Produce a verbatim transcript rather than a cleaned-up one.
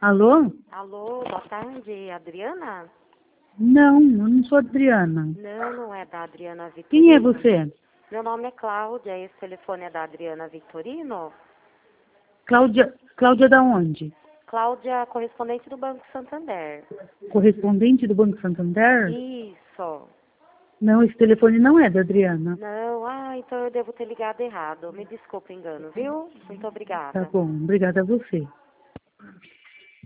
Alô? Alô, boa tarde, Adriana? Não, eu não sou Adriana. Não, não é da Adriana Vitorino. Quem é você? Meu nome é Cláudia, esse telefone é da Adriana Vitorino? Cláudia, Cláudia da onde? Cláudia, correspondente do Banco Santander. Correspondente do Banco Santander? Isso. Não, esse telefone não é da Adriana. Não, ah, então eu devo ter ligado errado. Me desculpe o engano, viu? Muito Tá obrigada. bom, obrigada a você.